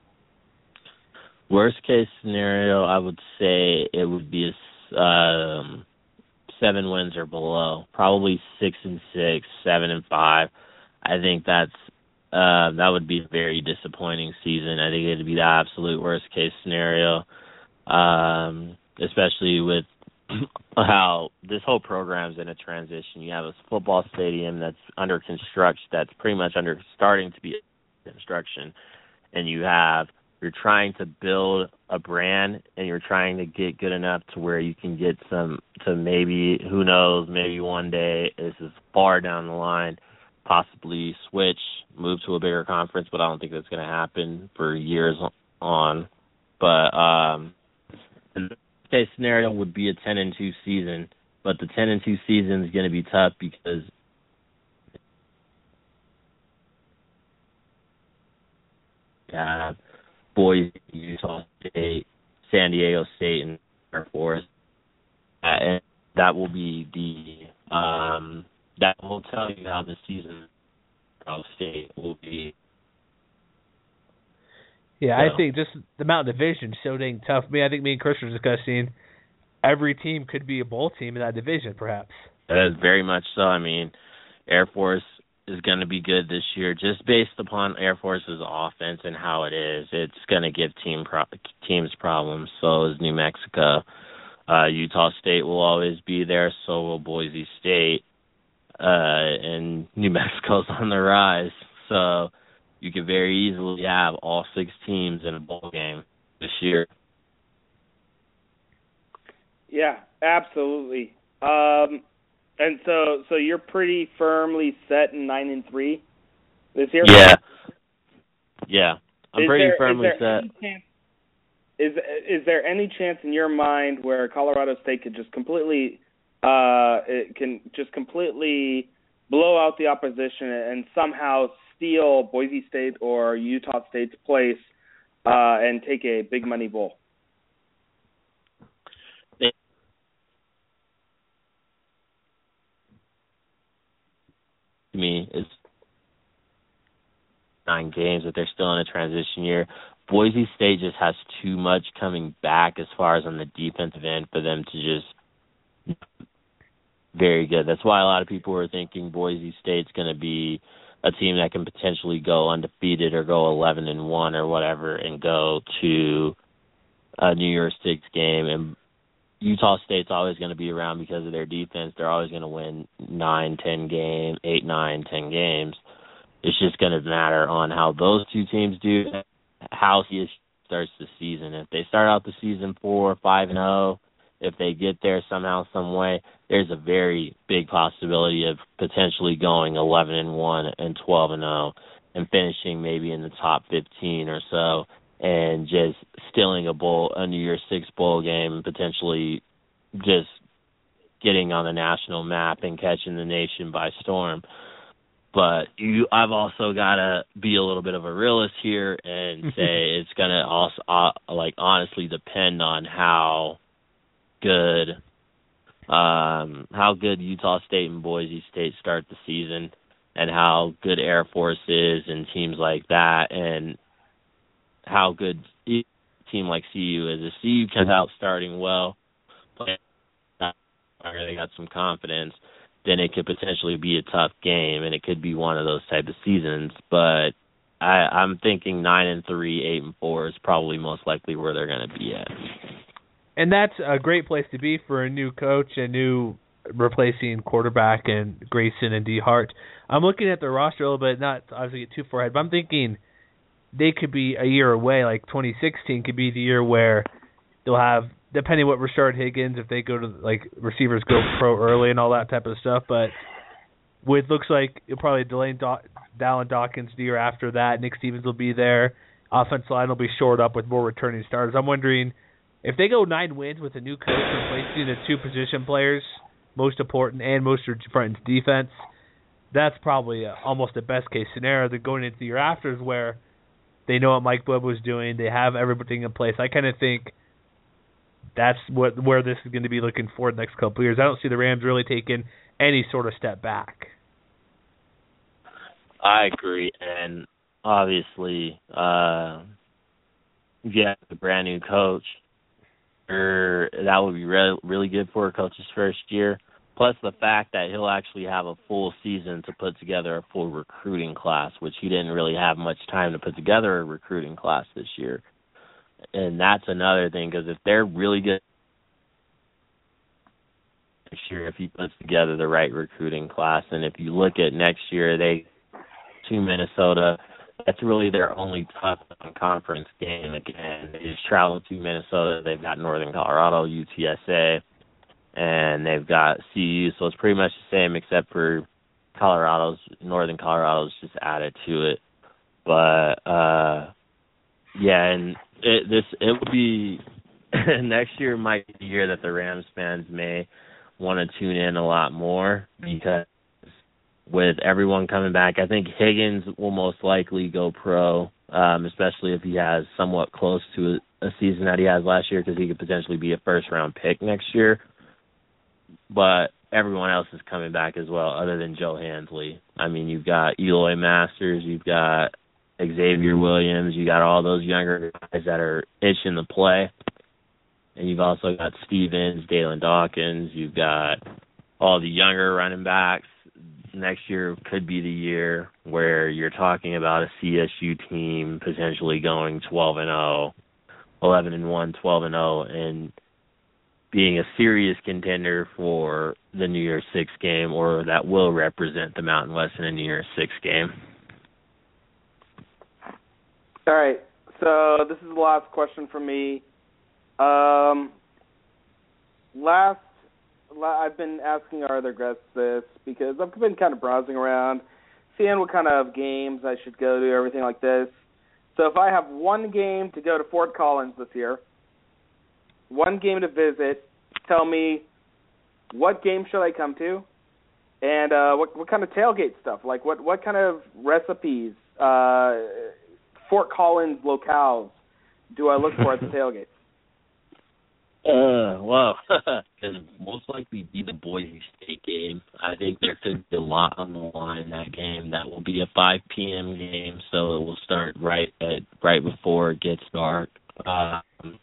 Worst case scenario, I would say it would be a, um, seven wins or below. Probably six and six, seven and five. I think that's uh, that would be a very disappointing season. I think it'd be the absolute worst case scenario, um, especially with how this whole program's in a transition. You have a football stadium that's under construction, that's pretty much under starting to be construction, and you have you're trying to build a brand, and you're trying to get good enough to where you can get some to maybe, who knows, maybe one day, this is far down the line, possibly switch, move to a bigger conference, but I don't think that's going to happen for years on. But um, the case scenario would be a ten and two season, but the ten and two season is going to be tough because yeah, Boise, Utah State, San Diego State, and Air Force, uh, and that will be the um, that will tell you how the season of State will be. Yeah, So. I think just the Mountain Division is so dang tough. I mean, I think me and Chris were discussing every team could be a bowl team in that division, perhaps. That is very much so. I mean, Air Force is going to be good this year just based upon Air Force's offense and how it is. It's going to give team pro- teams problems. So is New Mexico. Uh, Utah State will always be there. So will Boise State. Uh, and New Mexico's on the rise. So you could very easily have all six teams in a bowl game this year. Yeah, absolutely. Um, and so, so you're pretty firmly set in nine and three this year. Yeah, yeah, I'm is pretty there, firmly is there set. Any chance, is is there any chance in your mind where Colorado State could just completely, uh, it can just completely blow out the opposition and somehow steal Boise State or Utah State's place uh, and take a big money bowl? Me is nine games, but they're still in a transition year. Boise State just has too much coming back as far as on the defensive end for them to just very good. That's why a lot of people were thinking Boise State's going to be a team that can potentially go undefeated or go eleven and one or whatever and go to a New Year's Six game. And Utah State's always going to be around because of their defense. They're always going to win nine, ten games, eight, nine, ten games. It's just going to matter on how those two teams do, how he starts the season. If they start out the season four, five and zero, if they get there somehow, some way, there's a very big possibility of potentially going eleven and one and twelve and zero and finishing maybe in the top fifteen or so, and just stealing a bowl, a New Year's Six bowl game, potentially just getting on the national map and catching the nation by storm. But you, I've also got to be a little bit of a realist here and say it's going to also, uh, like, honestly depend on how good, um, how good Utah State and Boise State start the season, and how good Air Force is and teams like that, and how good a team like C U is. If C U comes out starting well, playing, they got some confidence, then it could potentially be a tough game, and it could be one of those type of seasons. But I, I'm thinking nine and three, eight and four is probably most likely where they're going to be at. And that's a great place to be for a new coach, a new replacing quarterback, and Grayson and D. Hart. I'm looking at the roster a little bit, not to obviously get too far ahead, but I'm thinking they could be a year away. Like twenty sixteen could be the year where they'll have, depending what Rashard Higgins, if they go to, like, receivers go pro early and all that type of stuff. But with looks like it'll probably delay Do- Dallin Dawkins the year after that. Nick Stevens will be there. Offensive line will be shored up with more returning starters. I'm wondering if they go nine wins with a new coach replacing the two position players, most important and most important defense, that's probably a, almost the best case scenario than going into the year after, where they know what Mike Webb was doing. They have everything in place. I kind of think that's what where this is going to be looking forward the next couple of years. I don't see the Rams really taking any sort of step back. I agree, and obviously, uh, yeah, the brand new coach, or that would be re- really good for a coach's first year. Plus the fact that he'll actually have a full season to put together a full recruiting class, which he didn't really have much time to put together a recruiting class this year. And that's another thing, because if they're really good next year, if he puts together the right recruiting class, and if you look at next year, they to Minnesota, that's really their only tough conference game. Again, they just travel to Minnesota. They've got Northern Colorado, U T S A, and they've got C U. So it's pretty much the same, except for Colorado's Northern Colorado's just added to it. But uh, yeah, and it, this it will be next year might be the year that the Rams fans may want to tune in a lot more, because with everyone coming back, I think Higgins will most likely go pro, um, especially if he has somewhat close to a, a season that he has last year, because he could potentially be a first-round pick next year. But everyone else is coming back as well, other than Joe Hansley. I mean, you've got Eloy Masters, you've got Xavier Williams. You got all those younger guys that are itching to play. And you've also got Stevens, Dalen Dawkins. You've got all the younger running backs. Next year could be the year where you're talking about a C S U team potentially going twelve and oh, eleven and one, twelve and oh, and being a serious contender for the New Year's Six game, or that will represent the Mountain West in a New Year's Six game. All right, so this is the last question from me. Um, last, I've been asking our other guests this because I've been kind of browsing around, seeing what kind of games I should go to, everything like this. So if I have one game to go to Fort Collins this year, one game to visit, tell me what game should I come to, and uh, what what kind of tailgate stuff, like what, what kind of recipes, uh, Fort Collins locales do I look for at the tailgate? Uh, well, because most likely be the Boise State game. I think there could be a lot on the line in that game. That will be a five p.m. game, so it will start right at right before it gets dark. Um,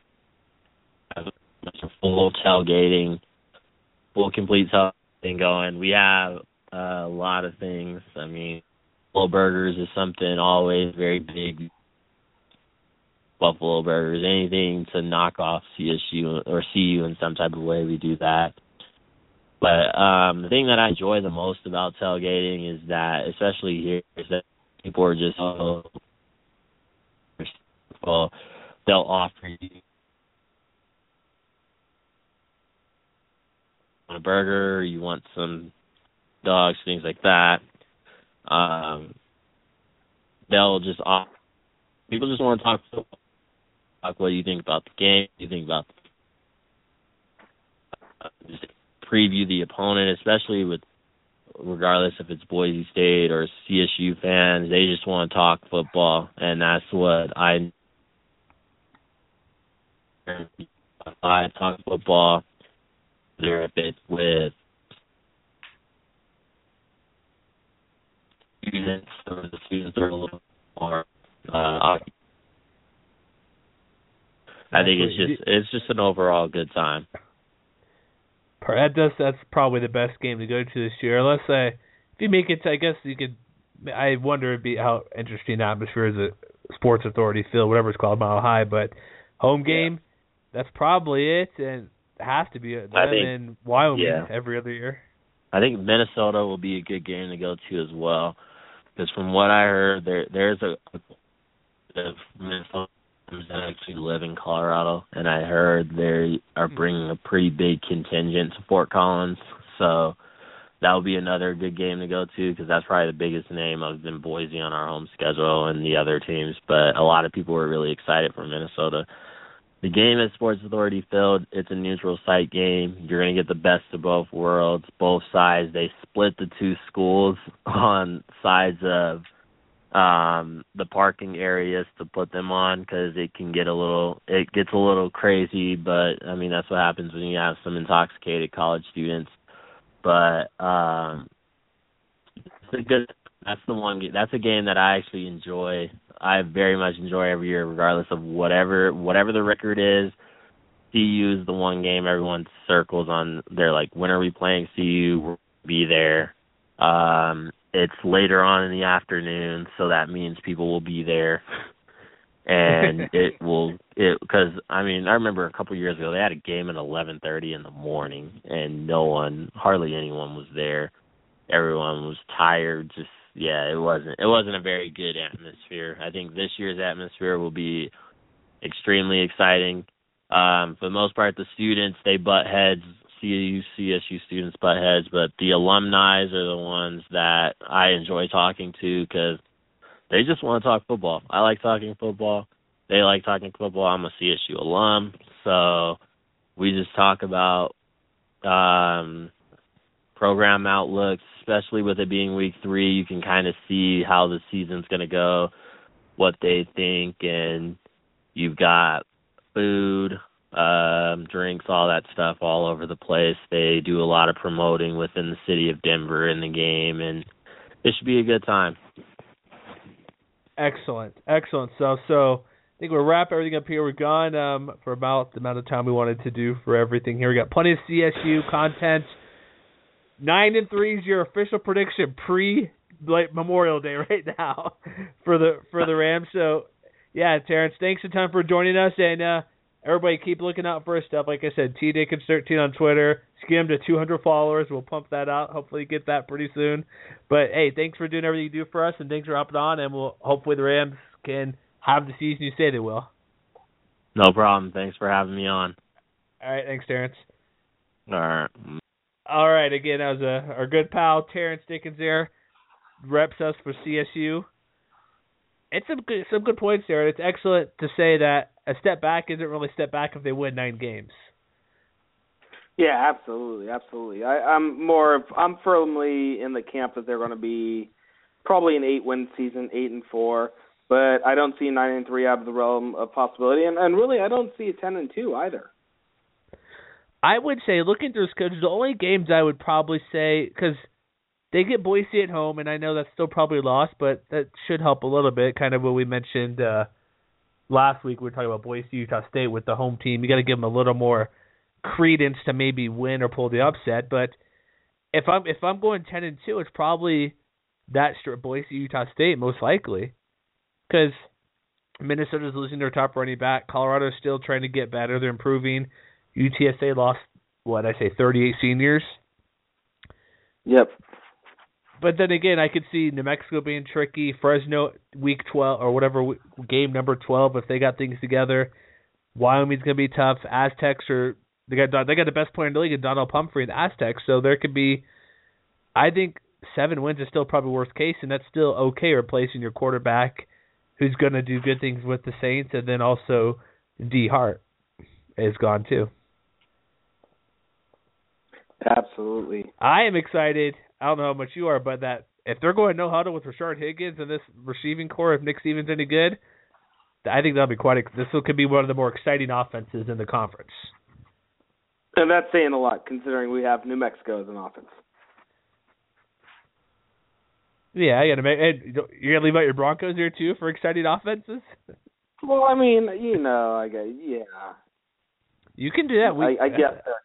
full tailgating, full complete tailgating going. We have uh, a lot of things. I mean, Buffalo Burgers is something always very big. Buffalo Burgers, anything to knock off C S U or C U in some type of way, we do that. But um, the thing that I enjoy the most about tailgating is that, especially here, is that people are just so well, they'll offer you a burger, you want some dogs, things like that. Um, they'll just offer. People just want to talk football. Talk what you think about the game, what you think about uh, just preview the opponent, especially with regardless if it's Boise State or C S U fans. They just want to talk football, and that's what I I talk football. They're a bit with students, or the students are a little more uh, I think it's just it's just an overall good time. That does that's probably the best game to go to this year. Let's say if you make it, to, I guess you could. I wonder it'd be how interesting the atmosphere is at Sports Authority Field, whatever it's called, Mile High. But home game, yeah. That's probably it, and it has to be them in Wyoming yeah. every other year. I think Minnesota will be a good game to go to as well, because from what I heard, there there's a, a Minnesota that actually live in Colorado, and I heard they are bringing a pretty big contingent to Fort Collins, so that will be another good game to go to, because that's probably the biggest name other than Boise on our home schedule and the other teams, but a lot of people were really excited for Minnesota. The game at Sports Authority Field, it's a neutral site game. You're going to get the best of both worlds, both sides. They split the two schools on sides of um the parking areas to put them on, because it can get a little it gets a little crazy, but I mean that's what happens when you have some intoxicated college students. But um it's a good that's the one that's a game that I actually enjoy. I very much enjoy every year, regardless of whatever whatever the record is. C U is the one game everyone circles on. They're like, when are we playing C U? We'll be there. Um It's later on in the afternoon, so that means people will be there, and it will it because I mean I remember a couple of years ago they had a game at eleven thirty in the morning, and no one, hardly anyone was there. Everyone was tired. Just yeah, it wasn't it wasn't a very good atmosphere. I think this year's atmosphere will be extremely exciting. Um, for the most part, the students they butt heads. C U, C S U students butt heads, but the alumni are the ones that I enjoy talking to, because they just want to talk football. I like talking football. They like talking football. I'm a C S U alum, so we just talk about um, program outlooks, especially with it being week three. You can kind of see how the season's going to go, what they think, and you've got food, Um, drinks, all that stuff all over the place. They do a lot of promoting within the city of Denver in the game, and it should be a good time. Excellent, excellent stuff. So I think we'll wrap everything up here. We're gone um, for about the amount of time we wanted to do for everything here. We got plenty of C S U content. Nine and three is your official prediction pre like Memorial Day right now for the for the Rams. So yeah, Terrence, thanks a ton for joining us, and uh, everybody keep looking out for our stuff. Like I said, T Dickens thirteen on Twitter. Skim to two hundred followers. We'll pump that out. Hopefully get that pretty soon. But hey, thanks for doing everything you do for us, and thanks for hopping on. And we'll hopefully the Rams can have the season you say they will. No problem. Thanks for having me on. All right, thanks, Terrence. All right. All right, again, that was a, our good pal Terrence Dickens there, reps us for C S U. It's some good, some good points there. It's excellent to say that a step back isn't really a step back if they win nine games. Yeah, absolutely, absolutely. I, I'm more of, I'm firmly in the camp that they're going to be probably an eight-win season, eight and four. But I don't see nine and three out of the realm of possibility, and, and really I don't see a ten and two either. I would say, looking through the schedule, the only games I would probably say, because they get Boise at home, and I know that's still probably lost, but that should help a little bit. Kind of what we mentioned uh, last week. We were talking about Boise, Utah State with the home team. You got to give them a little more credence to maybe win or pull the upset. But if I'm if I'm going ten and two, it's probably that straight Boise, Utah State most likely, because Minnesota's losing their top running back. Colorado's still trying to get better. They're improving. U T S A lost, what, I say thirty-eight seniors? Yep. But then again, I could see New Mexico being tricky, Fresno week twelve, or whatever, game number twelve, if they got things together. Wyoming's going to be tough. Aztecs are, they got they got the best player in the league, Donald Pumphrey, and the Aztecs, so there could be, I think seven wins is still probably worst case, and that's still okay replacing your quarterback who's going to do good things with the Saints, and then also D. Hart is gone too. Absolutely. I am excited. I don't know how much you are, but that if they're going no huddle with Rashard Higgins and this receiving core, if Nick Stevens any good, I think that'll be quite. This could be one of the more exciting offenses in the conference. And that's saying a lot, considering we have New Mexico as an offense. Yeah, I gotta make. You're gonna leave out your Broncos here too for exciting offenses. Well, I mean, you know, I guess, yeah. You can do that. We, I, I get that.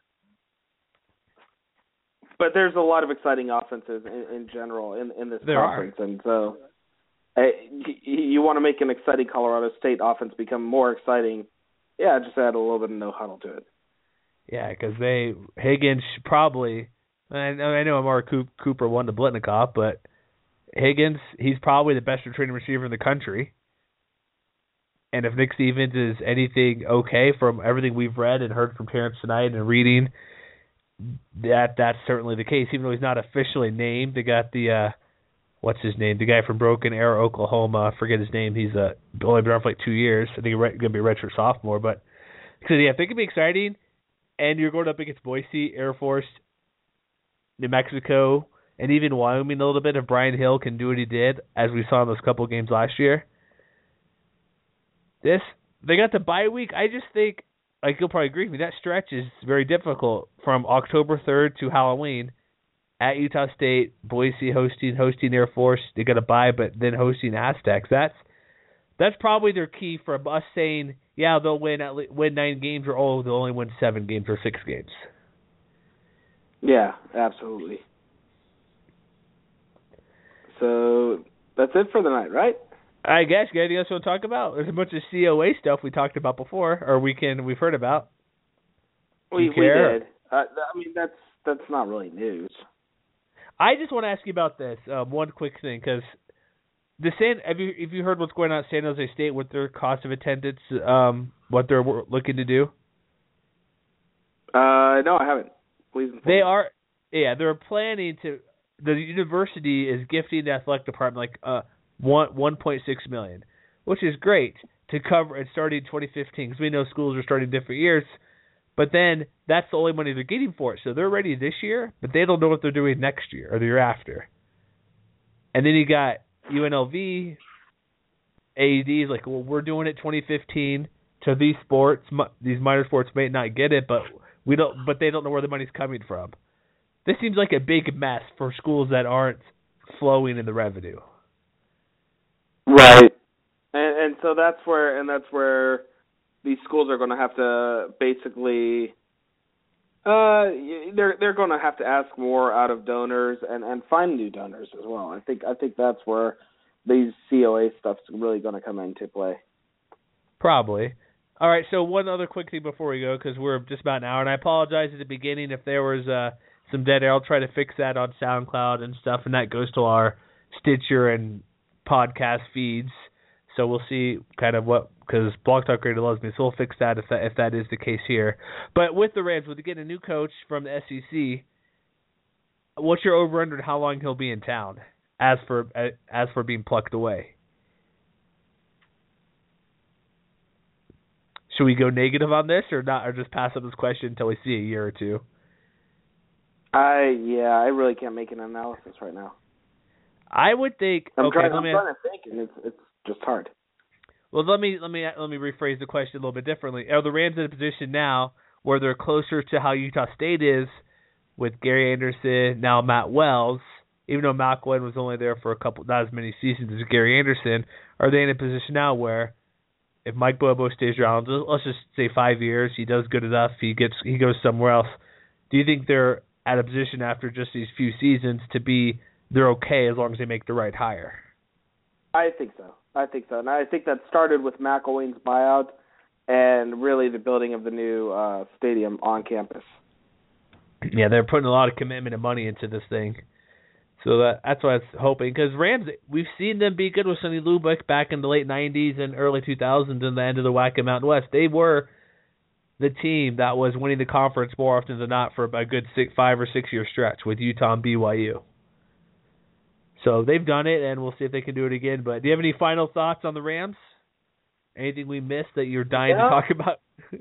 But there's a lot of exciting offenses in, in general in, in this there conference, are. and so uh, you, you want to make an exciting Colorado State offense become more exciting. Yeah, just add a little bit of no huddle to it. Yeah, because they Higgins probably. I know, I know Amari Cooper won the Blitnikoff, but Higgins, he's probably the best returning receiver in the country. And if Nick Stevens is anything okay from everything we've read and heard from Terrence tonight and reading, that that's certainly the case. Even though he's not officially named, they got the uh, what's his name? The guy from Broken Arrow, Oklahoma. I forget his name. He's uh, only been around for like two years. I think he's going to be a redshirt sophomore. But so yeah, if it could be exciting, and you're going up against Boise, Air Force, New Mexico, and even Wyoming a little bit, if Brian Hill can do what he did, as we saw in those couple games last year. This, they got the bye week. I just think, like you'll probably agree with me, that stretch is very difficult from October third to Halloween at Utah State, Boise hosting, hosting Air Force. They got a bye, but then hosting Aztecs. That's that's probably their key for us saying, yeah, they'll win at least, win nine games, or oh, they'll only win seven games or six games. Yeah, absolutely. So that's it for the night, right? I guess. You got anything else you want to talk about? There's a bunch of C O A stuff we talked about before, or we can we've heard about. We, we did. Uh, I mean, that's that's not really news. I just want to ask you about this. Um, one quick thing, because the San have you have you heard what's going on at San Jose State with their cost of attendance? Um, what they're looking to do? Uh, no, I haven't. Please. Inform they me. are. Yeah, they're planning to. The university is gifting the athletic department like uh. One one point six million, which is great to cover it starting in twenty fifteen because we know schools are starting different years. But then that's the only money they're getting for it, so they're ready this year, but they don't know what they're doing next year or the year after. And then you got U N L V, A E Ds like, well, we're doing it twenty fifteen to these sports. These minor sports may not get it, but we don't. But they don't know where the money's coming from. This seems like a big mess for schools that aren't flowing in the revenue. Right. And, and so that's where and that's where these schools are going to have to basically uh they're they're going to have to ask more out of donors and, and find new donors as well. I think I think that's where these C O A stuff's really going to come into play. Probably. All right, so one other quick thing before we go, because we're just about an hour, and I apologize at the beginning if there was uh, some dead air. I'll try to fix that on SoundCloud and stuff, and that goes to our Stitcher and podcast feeds. So we'll see kind of what, because Blog Talk Radio loves me, so we'll fix that if that if that is the case here. But with the Rams, with getting a new coach from the S E C, what's your over-under on how long he'll be in town as for as for being plucked away? Should we go negative on this or not, or just pass up this question until we see a year or two? I yeah, I really can't make an analysis right now. I would think. I'm okay, trying, let I'm me. trying to think, and it's it's just hard. Well, let me let me let me rephrase the question a little bit differently. Are the Rams in a position now where they're closer to how Utah State is with Gary Anderson, now Matt Wells, even though Matt Glenn was only there for a couple, not as many seasons as Gary Anderson? Are they in a position now where, if Mike Bobo stays around, let's just say five years, he does good enough, he gets he goes somewhere else, do you think they're at a position after just these few seasons to be they're okay as long as they make the right hire? I think so. I think so. And I think that started with McElwain's buyout and really the building of the new uh, stadium on campus. Yeah, they're putting a lot of commitment and money into this thing. So that that's what I was hoping. Because Rams, we've seen them be good with Sonny Lubick back in the late nineties and early two thousands and the end of the W A C and Mountain West. They were the team that was winning the conference more often than not for a good six, five or six-year stretch with Utah and B Y U. So they've done it, and we'll see if they can do it again. But do you have any final thoughts on the Rams? Anything we missed that you're dying yeah. to talk about?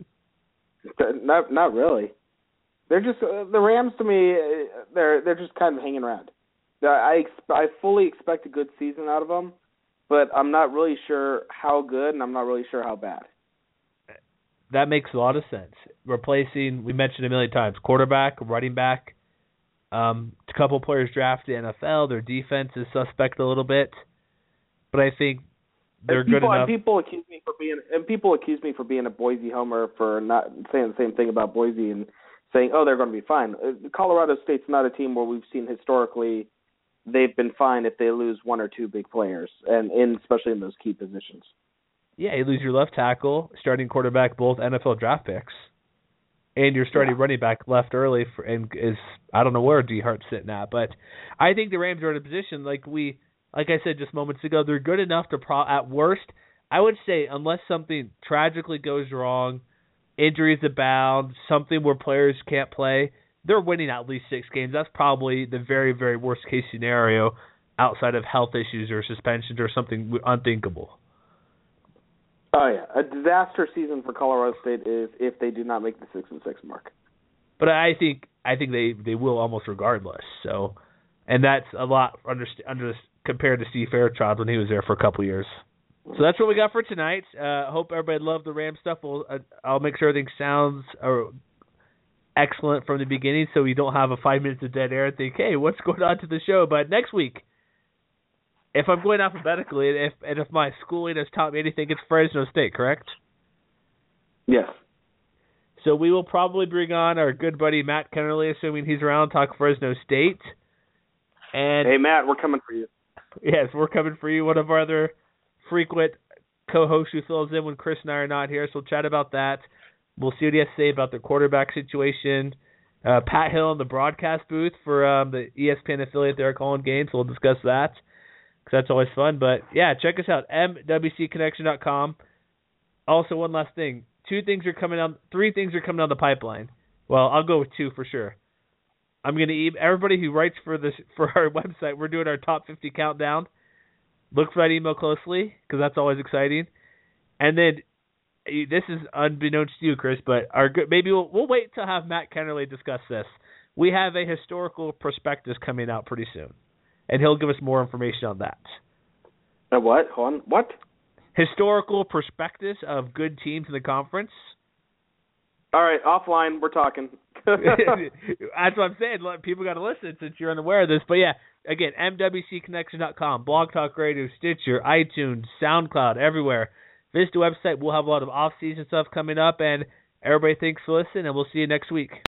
not not really. They're just uh, the Rams to me. They're they're just kind of hanging around. I I fully expect a good season out of them, but I'm not really sure how good, and I'm not really sure how bad. That makes a lot of sense. Replacing, we mentioned a million times, quarterback, running back, um, a couple players drafted in the N F L. Their defense is suspect a little bit, but I think they're and people, good enough. And people accuse me for being and people accuse me for being a Boise homer for not saying the same thing about Boise and saying, oh, they're going to be fine. Colorado State's not a team where we've seen historically they've been fine if they lose one or two big players, and in, especially in those key positions. Yeah, you lose your left tackle, starting quarterback, both N F L draft picks, and your starting yeah. running back left early for, and is I don't know where D Hart's sitting at, but I think the Rams are in a position like we, like I said just moments ago, they're good enough to pro. At worst, I would say unless something tragically goes wrong, injuries abound, something where players can't play, they're winning at least six games. That's probably the very, very worst case scenario outside of health issues or suspensions or something unthinkable. Oh, yeah. A disaster season for Colorado State is if they do not make the six and six mark. But I think I think they, they will almost regardless. So, and that's a lot under, under compared to Steve Fairchild when he was there for a couple of years. So that's what we got for tonight. I uh, hope everybody loved the Ram stuff. We'll, uh, I'll make sure everything sounds uh, excellent from the beginning so we don't have a five minutes of dead air and think, hey, what's going on to the show? But next week, if I'm going alphabetically, and if, and if my schooling has taught me anything, it's Fresno State, correct? Yes. So we will probably bring on our good buddy Matt Kennerly, assuming he's around, talk Fresno State. And hey, Matt, we're coming for you. Yes, we're coming for you. One of our other frequent co-host who fills in when Chris and I are not here, so we'll chat about that. We'll see what he has to say about the quarterback situation. Uh, Pat Hill in the broadcast booth for um, the E S P N affiliate they're calling games, so we'll discuss that because that's always fun. But, yeah, check us out, M W C connection dot com. Also, one last thing. Two things are coming down, three things are coming down the pipeline. Well, I'll go with two for sure. I'm going to email everybody who writes for this for our website. We're doing our top fifty countdown. Look for that email closely because that's always exciting. And then this is unbeknownst to you, Chris, but our maybe we'll, we'll wait to have Matt Kennerly discuss this. We have a historical prospectus coming out pretty soon, and he'll give us more information on that. A what? Hold on. What? Historical prospectus of good teams in the conference. All right, offline, we're talking. That's what I'm saying. People got to listen since you're unaware of this. But, yeah, again, M W C connection dot com, Blog Talk Radio, Stitcher, iTunes, SoundCloud, everywhere. Visit the website. We'll have a lot of off-season stuff coming up, and everybody thanks for listening, and we'll see you next week.